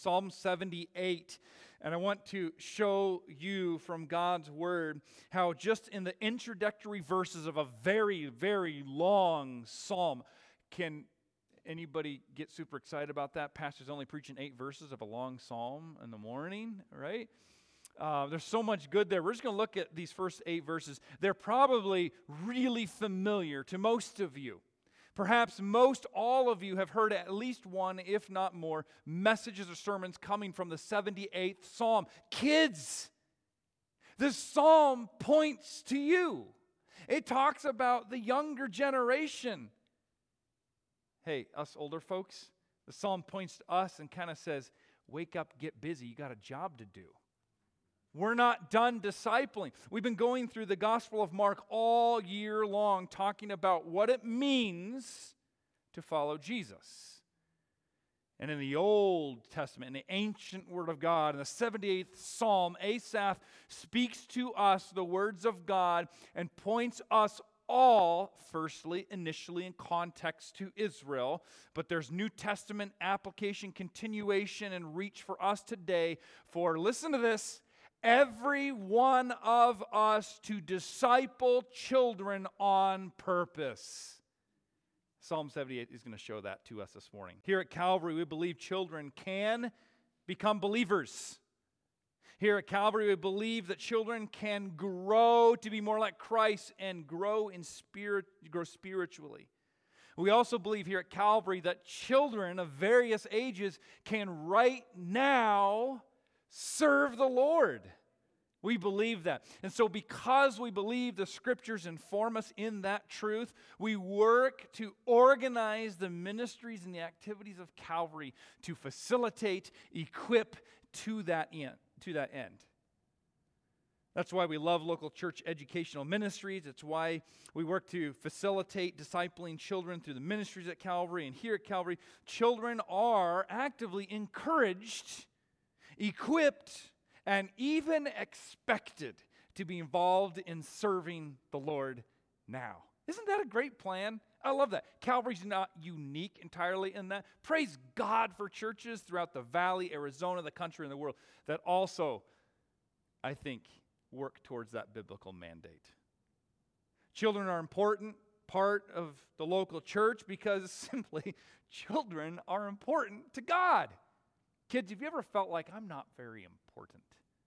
Psalm 78. And I want to show you from God's Word how just in the introductory verses of a very, very long psalm, can anybody get super excited about that? Pastor's only preaching 8 verses of a long psalm in the morning, right? There's so much good there. We're just going to look at these first 8 verses. They're probably really familiar to most of you. Perhaps most all of you have heard at least one, if not more, messages or sermons coming from the 78th Psalm. Kids, this psalm points to you. It talks about the younger generation. Hey, us older folks, the psalm points to us and kind of says, wake up, get busy, you got a job to do. We're not done discipling. We've been going through the Gospel of Mark all year long, talking about what it means to follow Jesus. And in the Old Testament, in the ancient Word of God, in the 78th Psalm, Asaph speaks to us the words of God and points us all, firstly, initially in context to Israel, but there's New Testament application, continuation, and reach for us today for, listen to this, every one of us to disciple children on purpose. Psalm 78 is going to show that to us this morning. Here at Calvary, we believe children can become believers. Here at Calvary, we believe that children can grow to be more like Christ and grow spiritually. We also believe here at Calvary that children of various ages can right now serve the Lord. We believe that. And so because we believe the Scriptures inform us in that truth, we work to organize the ministries and the activities of Calvary to facilitate, equip to that end. That's why we love local church educational ministries. It's why we work to facilitate discipling children through the ministries at Calvary. And here at Calvary, children are actively encouraged, equipped, and even expected to be involved in serving the Lord now. Isn't that a great plan? I love that. Calvary's not unique entirely in that. Praise God for churches throughout the valley, Arizona, the country, and the world that also, I think, work towards that biblical mandate. Children are an important part of the local church because simply children are important to God. Kids, have you ever felt like I'm not very important?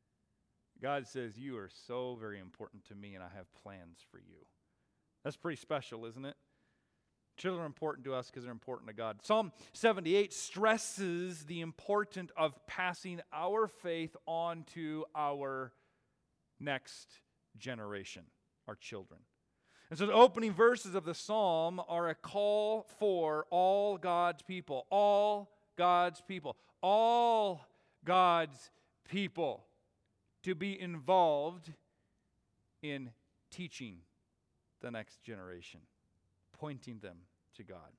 God says, you are so very important to me and I have plans for you. That's pretty special, isn't it? Children are important to us because they're important to God. Psalm 78 stresses the importance of passing our faith on to our next generation, our children. And so the opening verses of the psalm are a call for all God's people, all God's people, all God's people to be involved in teaching the next generation, pointing them to God.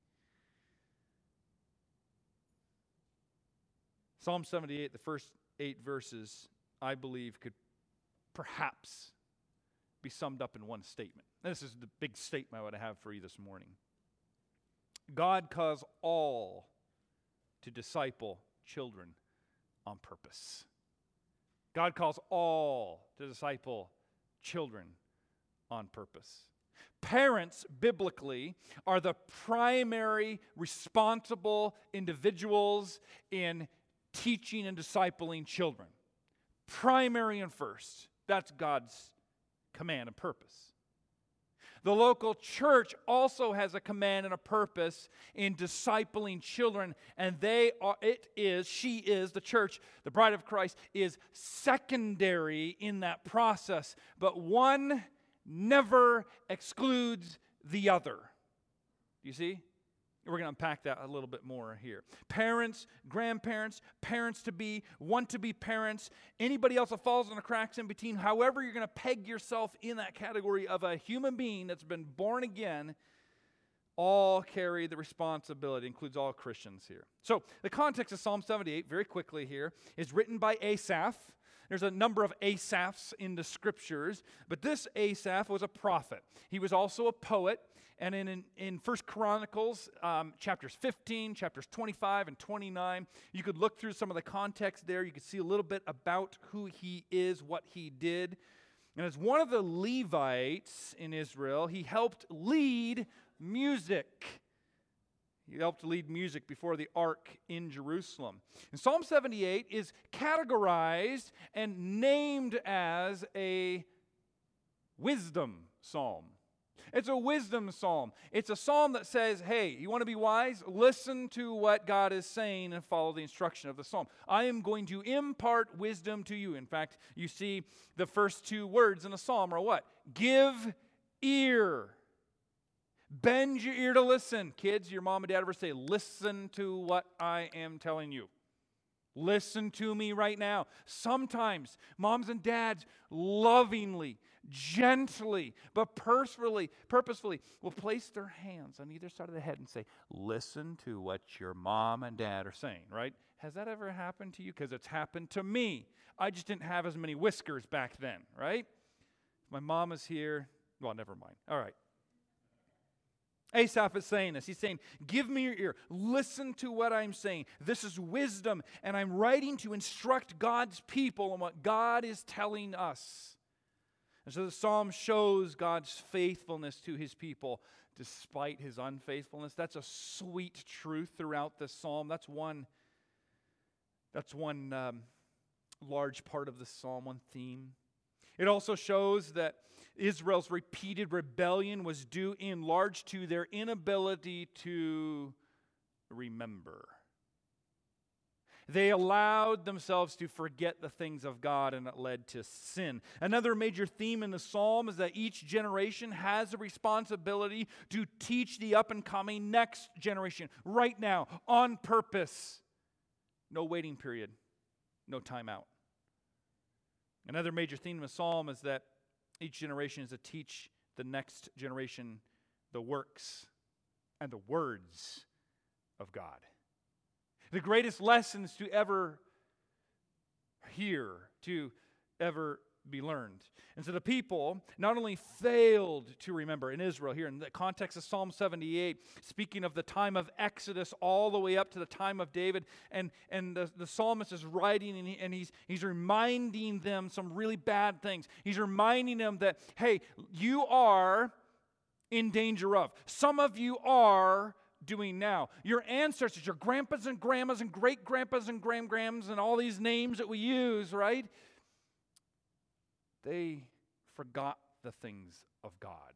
Psalm 78, the first 8 verses, I believe, could perhaps be summed up in one statement. This is the big statement I would have for you this morning. God calls all to disciple children on purpose. God calls all to disciple children on purpose. Parents, biblically, are the primary responsible individuals in teaching and discipling children. Primary and first. That's God's command and purpose. The local church also has a command and a purpose in discipling children, and she is, the church, the bride of Christ, is secondary in that process, but one never excludes the other. Do you see? We're going to unpack that a little bit more here. Parents, grandparents, parents-to-be, want-to-be parents, anybody else that falls in the cracks in between, however you're going to peg yourself in that category of a human being that's been born again, all carry the responsibility, includes all Christians here. So the context of Psalm 78, very quickly here, is written by Asaph. There's a number of Asaphs in the Scriptures, but this Asaph was a prophet. He was also a poet, And in 1 Chronicles, chapters 15, chapters 25 and 29, you could look through some of the context there. You could see a little bit about who he is, what he did. And as one of the Levites in Israel, he helped lead music. He helped lead music before the ark in Jerusalem. And Psalm 78 is categorized and named as a wisdom psalm. It's a wisdom psalm. It's a psalm that says, hey, you want to be wise? Listen to what God is saying and follow the instruction of the psalm. I am going to impart wisdom to you. In fact, you see the first two words in the psalm are what? Give ear. Bend your ear to listen. Kids, your mom and dad ever say, listen to what I am telling you. Listen to me right now. Sometimes moms and dads lovingly, gently, but purposefully will place their hands on either side of the head and say, listen to what your mom and dad are saying, right? Has that ever happened to you? Because it's happened to me. I just didn't have as many whiskers back then, right? My mom is here. Well, never mind. All right. Asaph is saying this. He's saying, give me your ear. Listen to what I'm saying. This is wisdom, and I'm writing to instruct God's people on what God is telling us. And so the psalm shows God's faithfulness to his people despite his unfaithfulness. That's a sweet truth throughout this psalm. That's one large part of the psalm, one theme. It also shows that Israel's repeated rebellion was due in large to their inability to remember. They allowed themselves to forget the things of God, and it led to sin. Another major theme in the psalm is that each generation has a responsibility to teach the up-and-coming next generation right now, on purpose. No waiting period, no time out. Another major theme in the psalm is that each generation is to teach the next generation the works and the words of God. The greatest lessons to ever hear, to ever be learned. And so the people not only failed to remember in Israel here, in the context of Psalm 78, speaking of the time of Exodus all the way up to the time of David, and the psalmist is writing and he's reminding them some really bad things. He's reminding them that, hey, you are in danger of. Some of you are doing now. Your ancestors, your grandpas and grandmas and great-grandpas and grams and all these names that we use, right? They forgot the things of God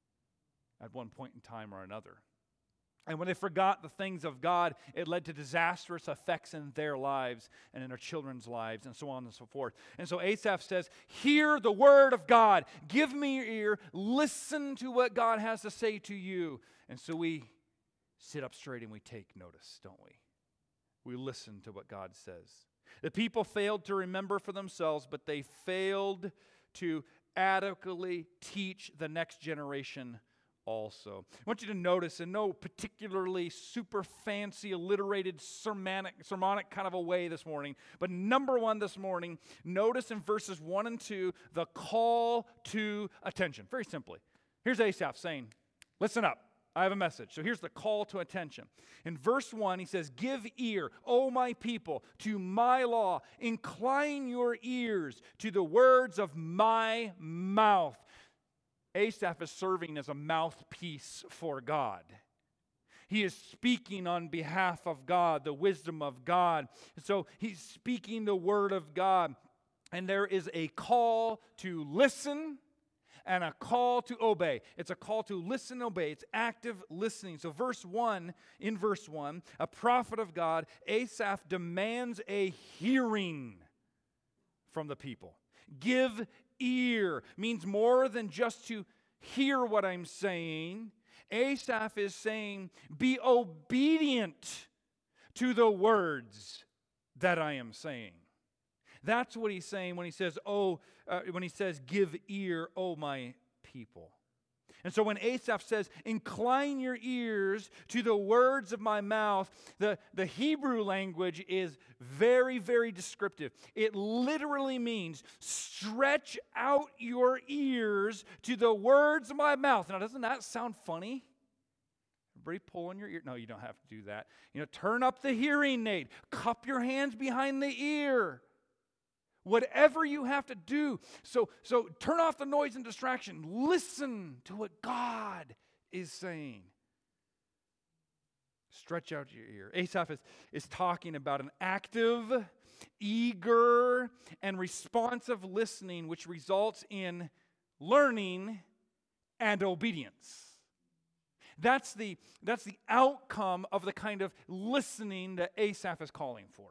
at one point in time or another. And when they forgot the things of God, it led to disastrous effects in their lives and in their children's lives and so on and so forth. And so Asaph says, hear the word of God. Give me your ear. Listen to what God has to say to you. And so we sit up straight and we take notice, don't we? We listen to what God says. The people failed to remember for themselves, but they failed to adequately teach the next generation also. I want you to notice, in no particularly super fancy, alliterated, sermonic kind of a way this morning, but number one this morning, notice in verses 1 and 2, the call to attention. Very simply. Here's Asaph saying, listen up. I have a message. So here's the call to attention. In verse 1, he says, give ear, O my people, to my law. Incline your ears to the words of my mouth. Asaph is serving as a mouthpiece for God. He is speaking on behalf of God, the wisdom of God. So he's speaking the word of God. And there is a call to listen and a call to obey. It's a call to listen and obey. It's active listening. So in verse 1, a prophet of God, Asaph demands a hearing from the people. Give ear means more than just to hear what I'm saying. Asaph is saying, be obedient to the words that I am saying. That's what he's saying when he says, give ear, O my people. And so when Asaph says, incline your ears to the words of my mouth, the Hebrew language is very, very descriptive. It literally means stretch out your ears to the words of my mouth. Now, doesn't that sound funny? Everybody pull in your ear. No, you don't have to do that. Turn up the hearing aid. Cup your hands behind the ear. Whatever you have to do. So turn off the noise and distraction. Listen to what God is saying. Stretch out your ear. Asaph is talking about an active, eager, and responsive listening, which results in learning and obedience. That's the outcome of the kind of listening that Asaph is calling for.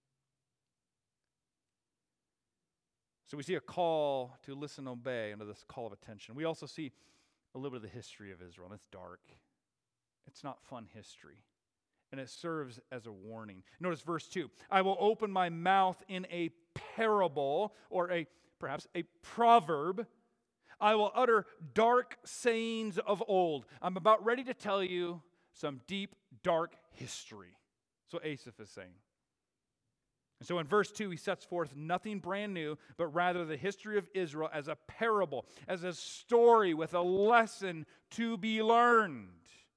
So we see a call to listen and obey under this call of attention. We also see a little bit of the history of Israel, and it's dark. It's not fun history. And it serves as a warning. Notice verse 2. I will open my mouth in a parable, or perhaps a proverb. I will utter dark sayings of old. I'm about ready to tell you some deep, dark history. That's what Asaph is saying. And so in verse 2, he sets forth nothing brand new, but rather the history of Israel as a parable, as a story with a lesson to be learned.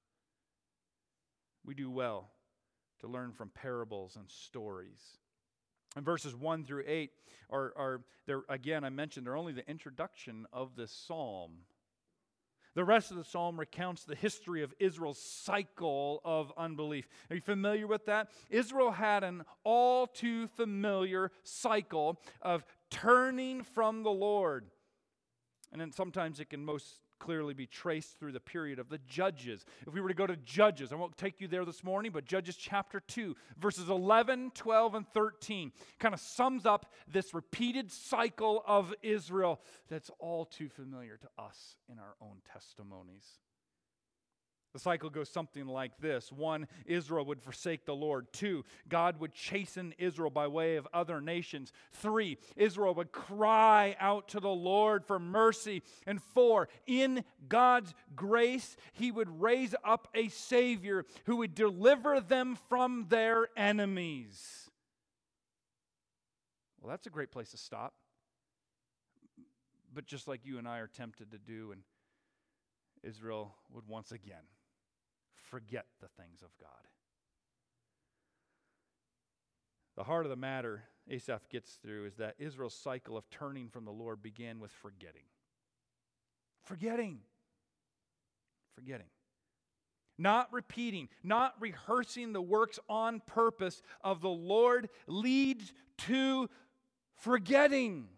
We do well to learn from parables and stories. And verses 1 through 8 are there, again, I mentioned, they're only the introduction of this psalm. The rest of the psalm recounts the history of Israel's cycle of unbelief. Are you familiar with that? Israel had an all too familiar cycle of turning from the Lord. And then sometimes it can most clearly be traced through the period of the Judges. If we were to go to Judges, I won't take you there this morning, but Judges chapter 2, verses 11, 12, and 13 kind of sums up this repeated cycle of Israel that's all too familiar to us in our own testimonies. The cycle goes something like this. 1, Israel would forsake the Lord. 2, God would chasten Israel by way of other nations. 3, Israel would cry out to the Lord for mercy. And 4, in God's grace, He would raise up a Savior who would deliver them from their enemies. Well, that's a great place to stop. But just like you and I are tempted to do, and Israel would once again forget the things of God. The heart of the matter Asaph gets through is that Israel's cycle of turning from the Lord began with forgetting. Forgetting. Not repeating, not rehearsing the works on purpose of the Lord leads to forgetting.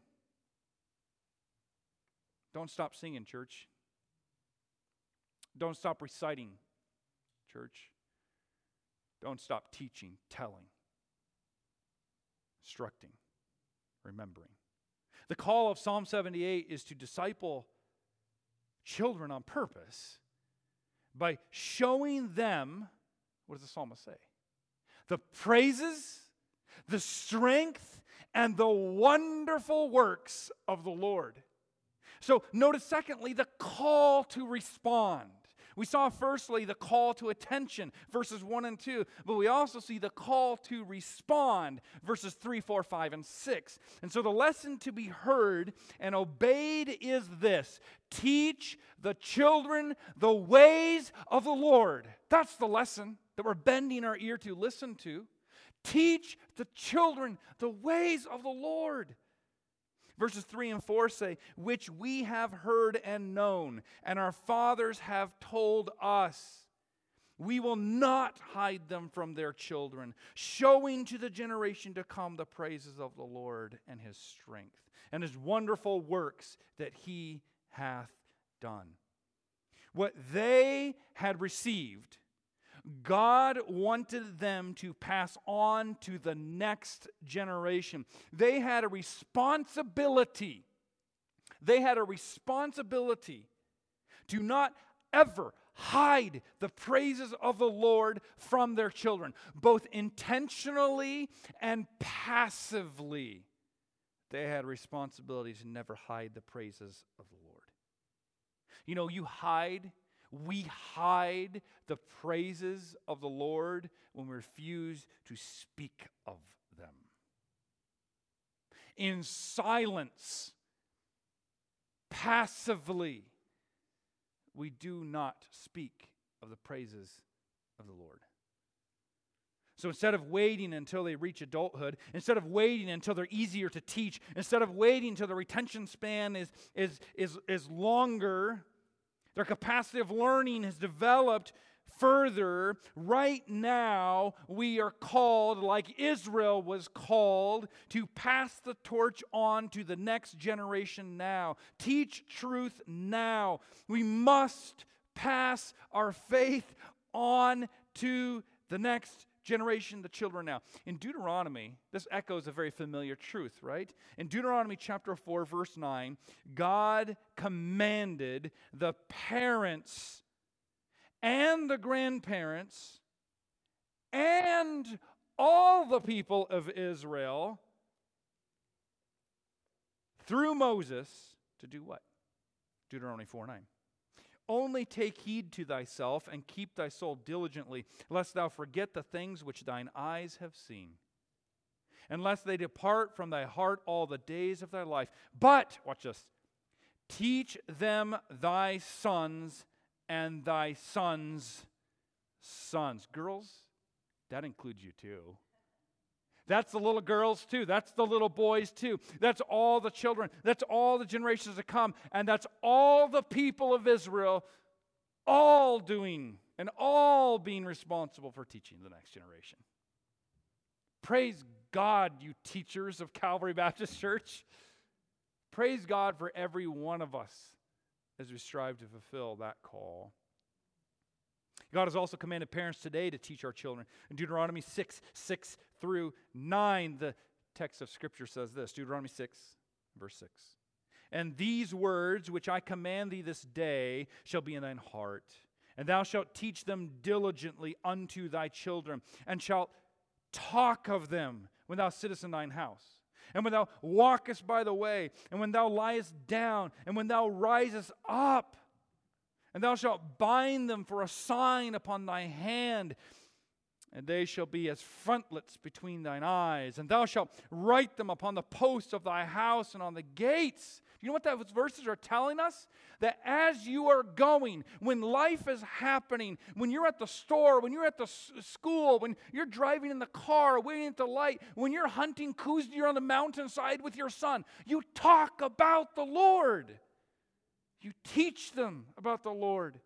Don't stop singing, church. Don't stop reciting, church. Don't stop teaching, telling, instructing, remembering. The call of Psalm 78 is to disciple children on purpose by showing them, what does the psalmist say? The praises, the strength, and the wonderful works of the Lord. So notice secondly, the call to respond. We saw firstly the call to attention, verses 1 and 2, but we also see the call to respond, verses 3, 4, 5, and 6. And so the lesson to be heard and obeyed is this: teach the children the ways of the Lord. That's the lesson that we're bending our ear to listen to. Teach the children the ways of the Lord. Verses 3 and 4 say, which we have heard and known, and our fathers have told us. We will not hide them from their children, showing to the generation to come the praises of the Lord and His strength, and His wonderful works that He hath done. What they had received, God wanted them to pass on to the next generation. They had a responsibility. They had a responsibility to not ever hide the praises of the Lord from their children, both intentionally and passively. They had a responsibility to never hide the praises of the Lord. You know, we hide the praises of the Lord when we refuse to speak of them. In silence, passively, we do not speak of the praises of the Lord. So instead of waiting until they reach adulthood, instead of waiting until they're easier to teach, instead of waiting until the retention span is longer, their capacity of learning has developed further. Right now, we are called, like Israel was called, to pass the torch on to the next generation now. Teach truth now. We must pass our faith on to the next generation, the children now. In Deuteronomy, this echoes a very familiar truth, right? In Deuteronomy chapter 4, verse 9, God commanded the parents and the grandparents and all the people of Israel through Moses to do what? Deuteronomy 4:9. Only take heed to thyself and keep thy soul diligently, lest thou forget the things which thine eyes have seen, and lest they depart from thy heart all the days of thy life. But, watch this, teach them thy sons and thy sons' sons. Girls, that includes you too. That's the little girls too. That's the little boys too. That's all the children. That's all the generations to come. And that's all the people of Israel all doing and all being responsible for teaching the next generation. Praise God, you teachers of Calvary Baptist Church. Praise God for every one of us as we strive to fulfill that call. God has also commanded parents today to teach our children. In Deuteronomy 6 through 9, the text of Scripture says this, Deuteronomy 6, verse 6. And these words which I command thee this day shall be in thine heart, and thou shalt teach them diligently unto thy children, and shalt talk of them when thou sittest in thine house, and when thou walkest by the way, and when thou liest down, and when thou risest up. And thou shalt bind them for a sign upon thy hand, and they shall be as frontlets between thine eyes. And thou shalt write them upon the posts of thy house and on the gates. You know what those verses are telling us? That as you are going, when life is happening, when you're at the store, when you're at the school, when you're driving in the car, waiting at the light, when you're hunting coos deer on the mountainside with your son, you talk about the Lord. You teach them about the Lord.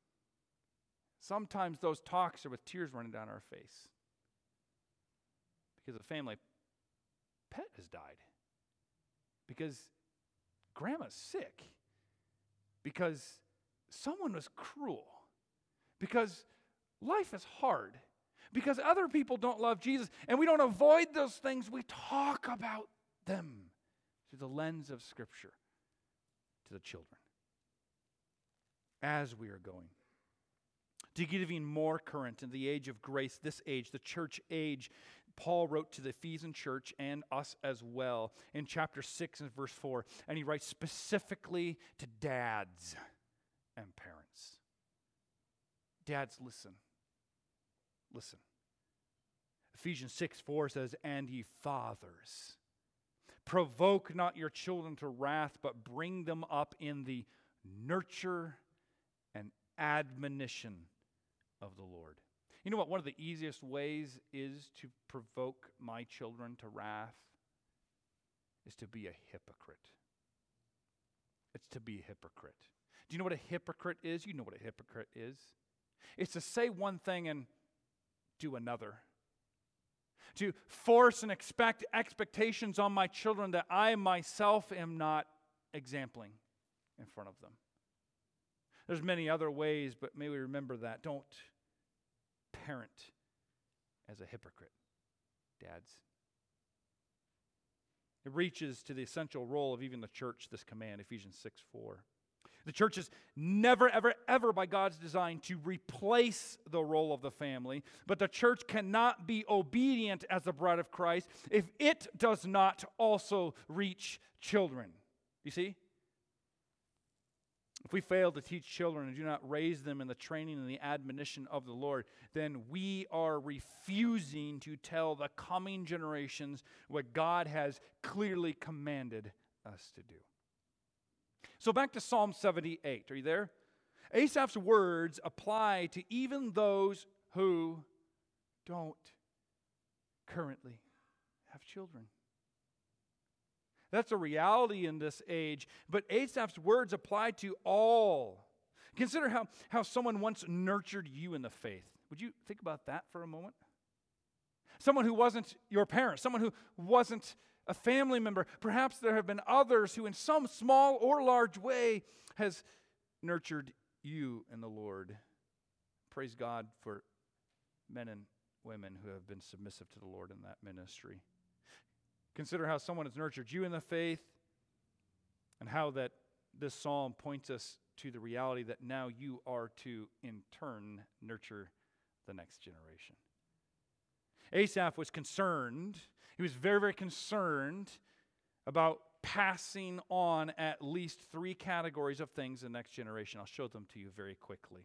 Sometimes those talks are with tears running down our face because a family pet has died, because grandma's sick, because someone was cruel, because life is hard, because other people don't love Jesus, and we don't avoid those things. We talk about them through the lens of Scripture to the children as we are going. To get even more current in the age of grace, this age, the church age, Paul wrote to the Ephesian church and us as well in chapter 6 and verse 4. And he writes specifically to dads and parents. Dads, listen. Listen. Ephesians 6:4 says, and ye fathers, provoke not your children to wrath, but bring them up in the nurture and admonition of the Lord. You know what? One of the easiest ways is to provoke my children to wrath is to be a hypocrite. It's to be a hypocrite. Do you know what a hypocrite is? You know what a hypocrite is. It's to say one thing and do another. To force and expect expectations on my children that I myself am not exempling in front of them. There's many other ways, but may we remember that. Don't parent as a hypocrite, dads. It reaches to the essential role of even the church, this command, Ephesians 6:4. The church is never, ever, ever by God's design to replace the role of the family, but the church cannot be obedient as the bride of Christ if it does not also reach children. You see? If we fail to teach children and do not raise them in the training and the admonition of the Lord, then we are refusing to tell the coming generations what God has clearly commanded us to do. So back to Psalm 78. Are you there? Asaph's words apply to even those who don't currently have children. That's a reality in this age, but Asaph's words apply to all. Consider how someone once nurtured you in the faith. Would you think about that for a moment? Someone who wasn't your parent, someone who wasn't a family member. Perhaps there have been others who in some small or large way has nurtured you in the Lord. Praise God for men and women who have been submissive to the Lord in that ministry. Consider how someone has nurtured you in the faith and how that this psalm points us to the reality that now you are to, in turn, nurture the next generation. Asaph was concerned. He was very, very concerned about passing on at least 3 categories of things in the next generation. I'll show them to you very quickly.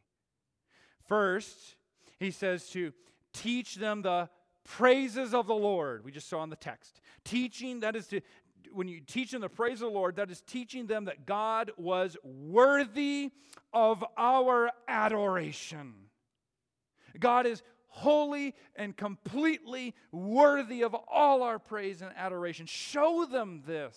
First, he says to teach them the praises of the Lord. We just saw in the text. Teaching, that is to, when you teach them the praise of the Lord, that is teaching them that God was worthy of our adoration. God is holy and completely worthy of all our praise and adoration. Show them this.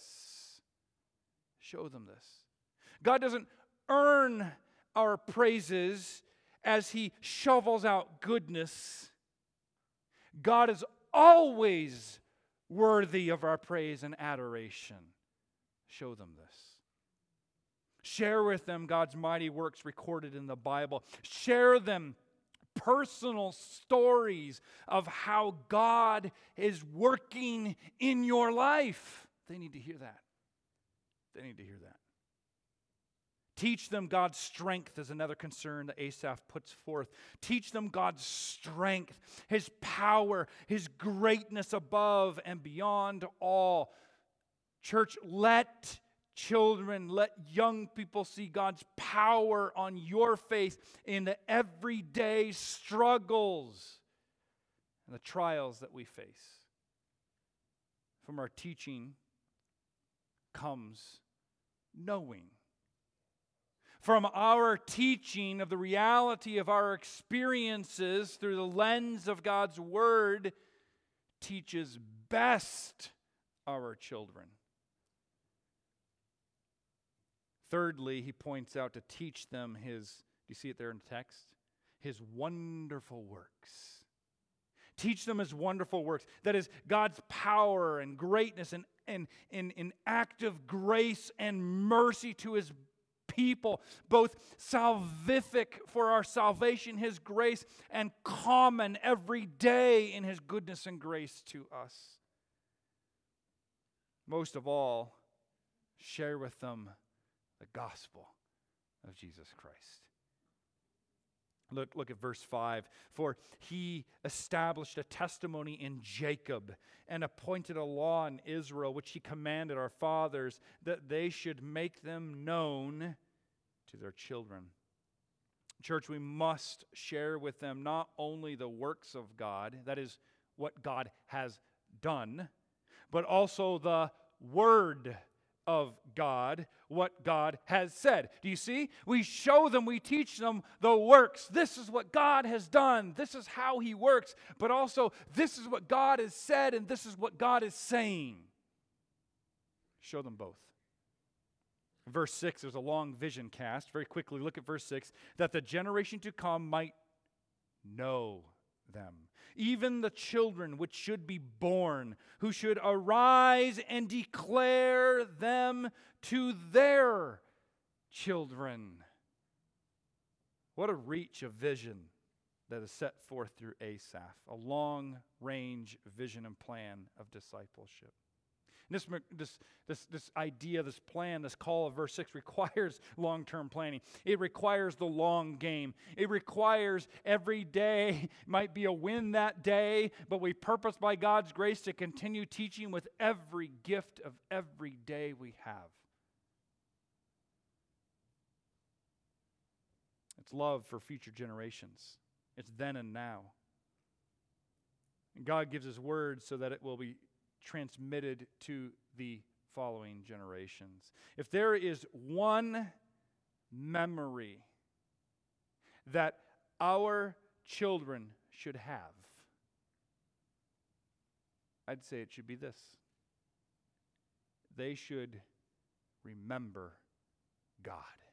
Show them this. God doesn't earn our praises as He shovels out goodness. God is always worthy of our praise and adoration. Show them this. Share with them God's mighty works recorded in the Bible. Share them personal stories of how God is working in your life. They need to hear that. They need to hear that. Teach them God's strength is another concern that Asaph puts forth. Teach them God's strength, His power, His greatness above and beyond all. Church, let children, let young people see God's power on your faith in the everyday struggles and the trials that we face. From our teaching comes knowing. From our teaching of the reality of our experiences through the lens of God's Word teaches best our children. Thirdly, he points out to teach them His, do you see it there in the text? His wonderful works. Teach them His wonderful works. That is God's power and greatness and in active grace and mercy to His people, both salvific for our salvation, His grace, and common every day in His goodness and grace to us. Most of all, share with them the gospel of Jesus Christ. Look at verse 5. For He established a testimony in Jacob and appointed a law in Israel, which He commanded our fathers, that they should make them known to their children. Church, we must share with them not only the works of God, that is what God has done, but also the Word of God, what God has said. Do you see? We show them, we teach them the works. This is what God has done. This is how He works. But also, this is what God has said, and this is what God is saying. Show them both. Verse 6, there's a long vision cast. Very quickly, look at verse 6. That the generation to come might know them. Even the children which should be born, who should arise and declare them to their children. What a reach of vision that is set forth through Asaph. A long-range vision and plan of discipleship. This idea, this plan, this call of verse 6 requires long-term planning. It requires the long game. It requires every day might be a win that day, but we purpose by God's grace to continue teaching with every gift of every day we have. It's love for future generations. It's then and now. And God gives His word so that it will be transmitted to the following generations. If there is one memory that our children should have, I'd say it should be this. They should remember God.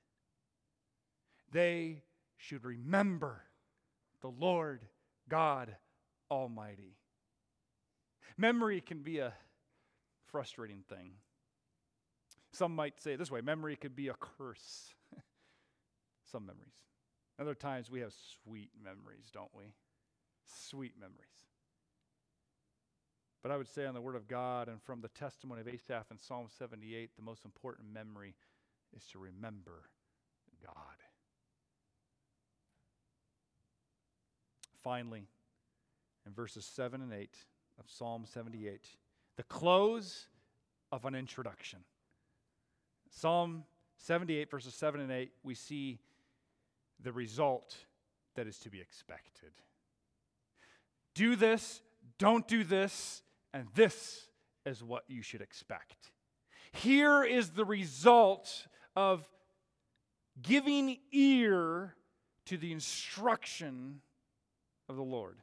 They should remember the Lord God Almighty. Memory can be a frustrating thing. Some might say it this way, memory could be a curse. Some memories. Other times we have sweet memories, don't we? Sweet memories. But I would say on the Word of God and from the testimony of Asaph in Psalm 78, the most important memory is to remember God. Finally, in verses 7 and 8 of Psalm 78, the close of an introduction. Psalm 78, verses 7 and 8, we see the result that is to be expected. Do this, don't do this, and this is what you should expect. Here is the result of giving ear to the instruction of the Lord.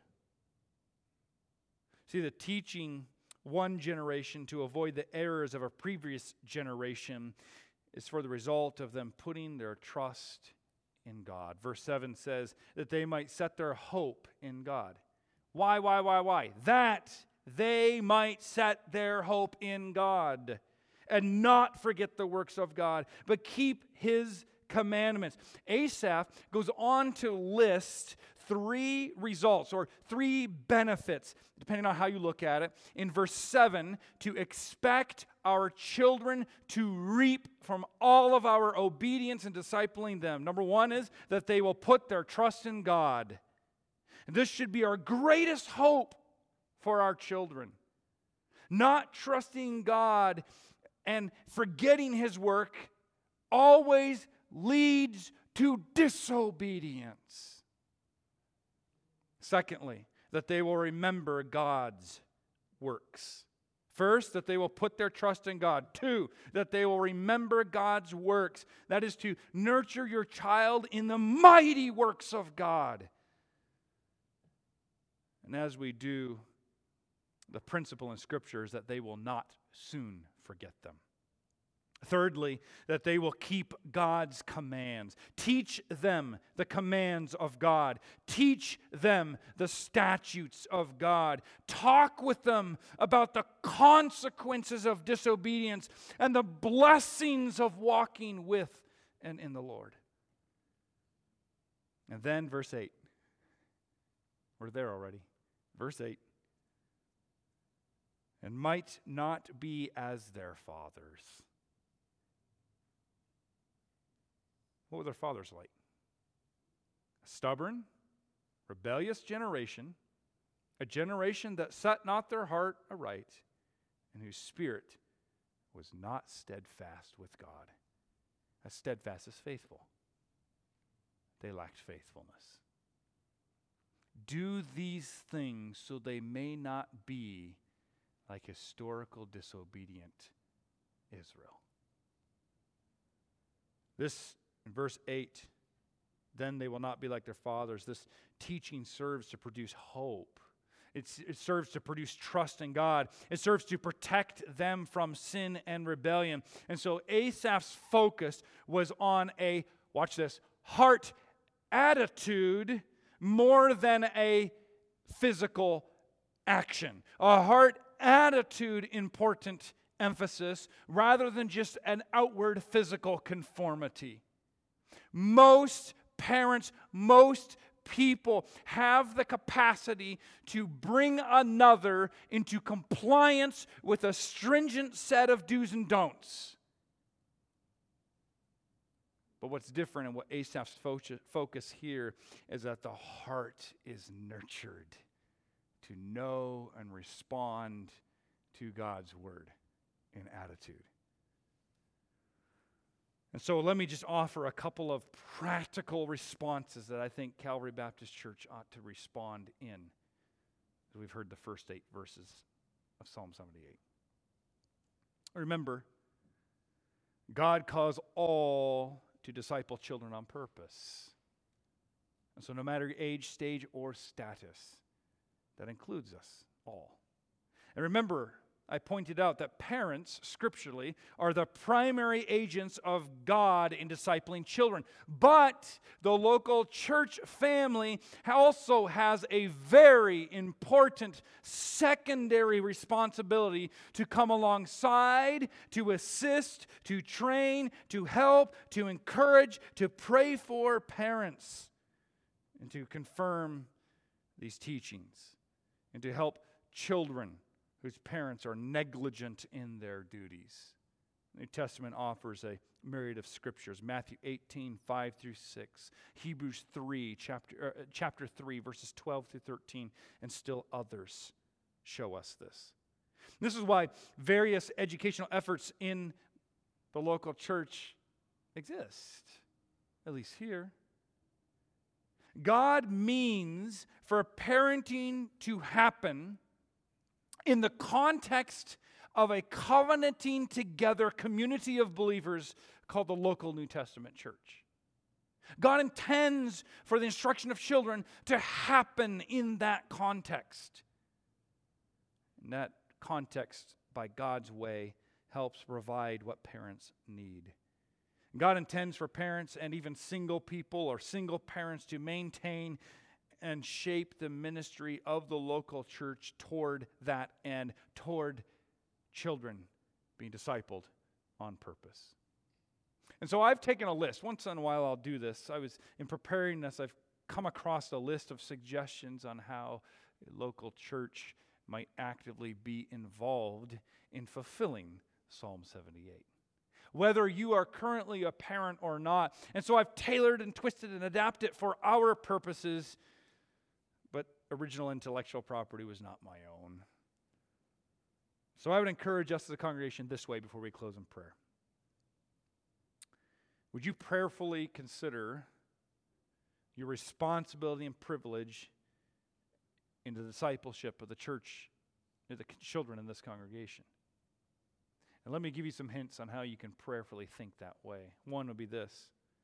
See, the teaching one generation to avoid the errors of a previous generation is for the result of them putting their trust in God. Verse 7 says that they might set their hope in God. Why? That they might set their hope in God and not forget the works of God, but keep His commandments. Asaph goes on to list 3 results or 3 benefits, depending on how you look at it. In verse 7, to expect our children to reap from all of our obedience and discipling them. Number 1 is that they will put their trust in God. And this should be our greatest hope for our children. Not trusting God and forgetting His work always leads to disobedience. Secondly, that they will remember God's works. First, that they will put their trust in God. 2, that they will remember God's works. That is to nurture your child in the mighty works of God. And as we do, the principle in Scripture is that they will not soon forget them. Thirdly, that they will keep God's commands. Teach them the commands of God. Teach them the statutes of God. Talk with them about the consequences of disobedience and the blessings of walking with and in the Lord. And then verse 8. We're there already. Verse 8. And might not be as their fathers. What were their fathers like? A stubborn, rebellious generation, a generation that set not their heart aright, and whose spirit was not steadfast with God. As steadfast as faithful. They lacked faithfulness. Do these things so they may not be like historical disobedient Israel. This in verse 8, then they will not be like their fathers. This teaching serves to produce hope. It serves to produce trust in God. It serves to protect them from sin and rebellion. And so Asaph's focus was on a, watch this, heart attitude more than a physical action. A heart attitude important emphasis rather than just an outward physical conformity. Most parents, most people have the capacity to bring another into compliance with a stringent set of do's and don'ts. But what's different and what Asaph's focus here is that the heart is nurtured to know and respond to God's word in attitude. And so let me just offer a couple of practical responses that I think Calvary Baptist Church ought to respond in. As we've heard the first 8 verses of Psalm 78. Remember, God calls all to disciple children on purpose. And so no matter age, stage, or status, that includes us all. And remember, I pointed out that parents, scripturally, are the primary agents of God in discipling children. But the local church family also has a very important secondary responsibility to come alongside, to assist, to train, to help, to encourage, to pray for parents, and to confirm these teachings, and to help children whose parents are negligent in their duties. The New Testament offers a myriad of scriptures. Matthew 18, 5 through 6. Hebrews 3, chapter 3, verses 12 through 13, and still others show us this. This is why various educational efforts in the local church exist, at least here. God means for parenting to happen in the context of a covenanting together community of believers called the local New Testament church. God intends for the instruction of children to happen in that context. And that context, by God's way, helps provide what parents need. God intends for parents and even single people or single parents to maintain and shape the ministry of the local church toward that end, toward children being discipled on purpose. And so I've taken a list. Once in a while I'll do this. In preparing this, I've come across a list of suggestions on how a local church might actively be involved in fulfilling Psalm 78. Whether you are currently a parent or not. And so I've tailored and twisted and adapted it for our purposes. But original intellectual property was not my own. So I would encourage us as a congregation this way before we close in prayer. Would you prayerfully consider your responsibility and privilege in the discipleship of the church, of the children in this congregation? And let me give you some hints on how you can prayerfully think that way. One would be this.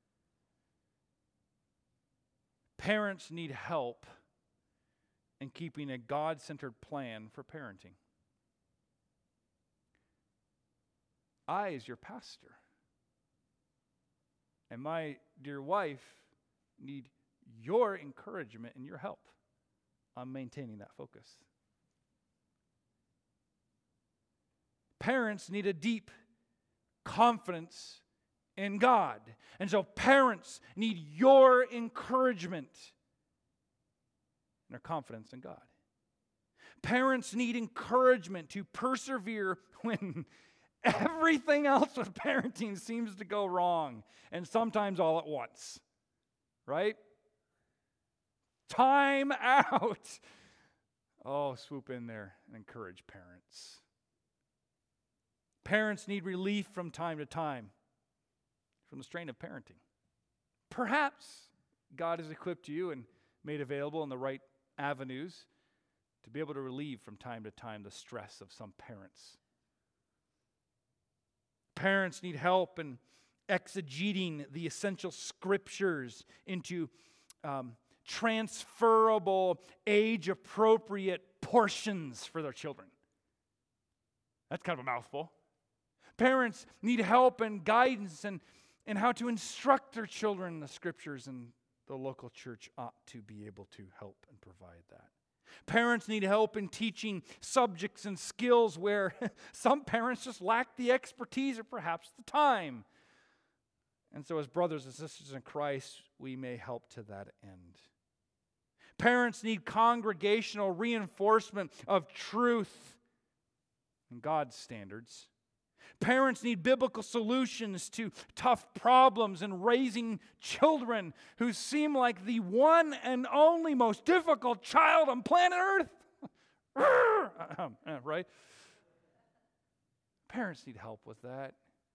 Parents need help in keeping a God-centered plan for parenting. I, as your pastor, and my dear wife, need your encouragement and your help on maintaining that focus. Parents need a deep confidence in God. And so parents need your encouragement and their confidence in God. Parents need encouragement to persevere when everything else with parenting seems to go wrong, and sometimes all at once. Right? Time out. Oh, swoop in there and encourage parents. Parents need relief from time to time from the strain of parenting. Perhaps God has equipped you and made available in the right avenues to be able to relieve from time to time the stress of some parents. Parents need help in exegeting the essential scriptures into transferable, age-appropriate portions for their children. That's kind of a mouthful. Parents need help and guidance and how to instruct their children in the scriptures, and the local church ought to be able to help and provide that. Parents need help in teaching subjects and skills where some parents just lack the expertise or perhaps the time. And so as brothers and sisters in Christ, we may help to that end. Parents need congregational reinforcement of truth and God's standards. Parents need biblical solutions to tough problems in raising children who seem like the one and only most difficult child on planet Earth. Right? Parents need help with that.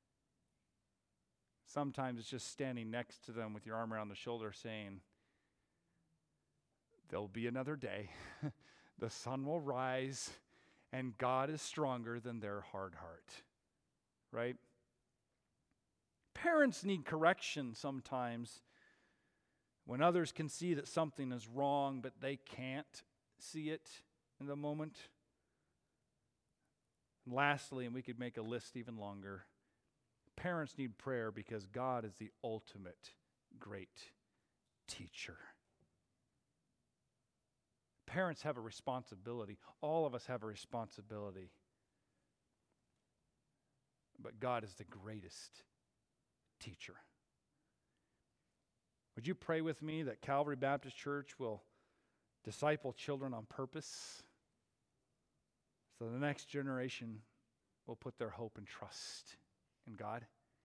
Sometimes it's just standing next to them with your arm around the shoulder saying, there'll be another day. The sun will rise, and God is stronger than their hard heart. Right? Parents need correction sometimes When others can see that something is wrong, but they can't see it in the moment. And lastly, and we could make a list even longer, parents need prayer because God is the ultimate great teacher. Parents have a responsibility. All of us have a responsibility. But God is the greatest teacher. Would you pray with me that Calvary Baptist Church will disciple children on purpose so the next generation will put their hope and trust in God?